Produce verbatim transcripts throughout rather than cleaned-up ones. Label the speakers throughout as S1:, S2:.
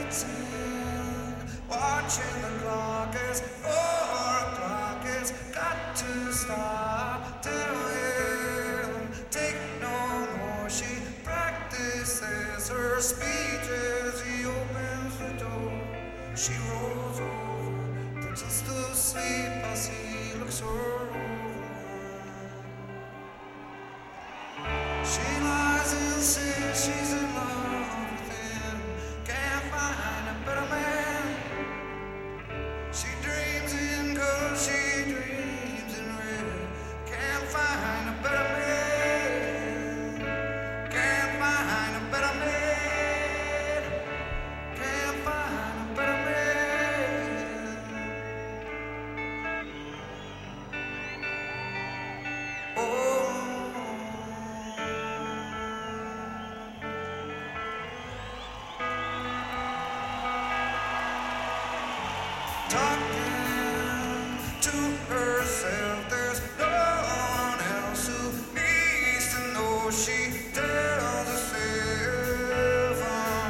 S1: waiting, watching the clock as four o'clock. It's got to stop. Tell him, take no more. She practices her speech as he opens the door. She rolls over, puts us to sleep as he looks her over. She lies and says she's in love with him. Can't find a better man. She dreams in gold, she dreams in red. Can't find a better man. Can't find a better man. Can't find a better man. Oh. Talking to herself, there's no one else who needs to know. She tells herself,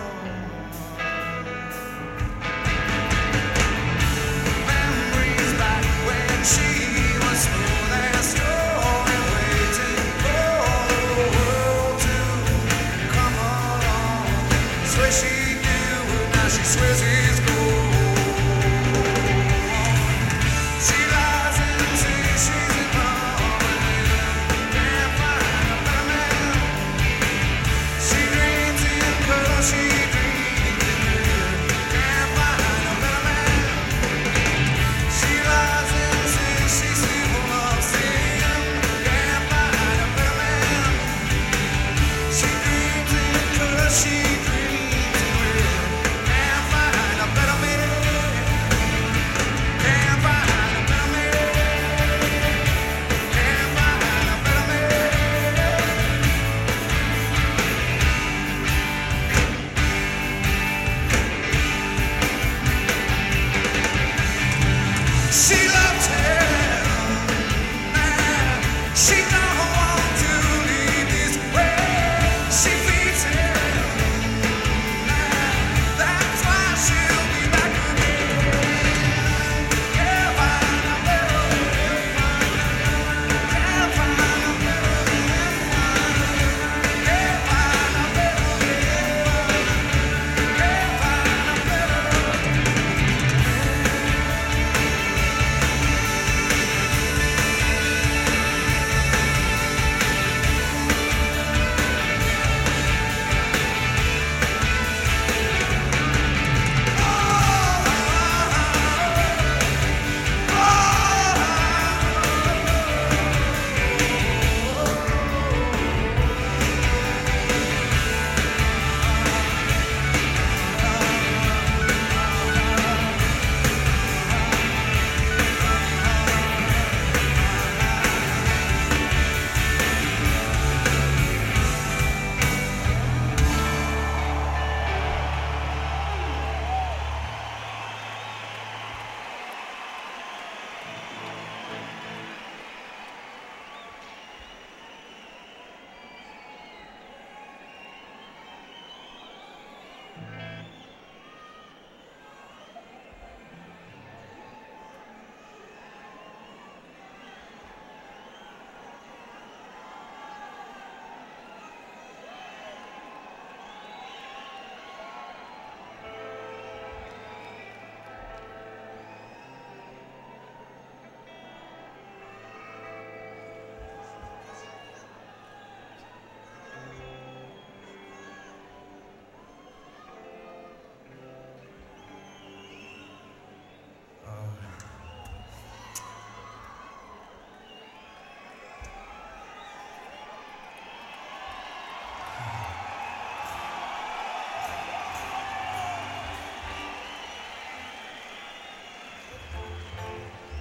S1: memories back when she was smooth and slow and waiting for the world to come along. Swear she knew, now she swears he's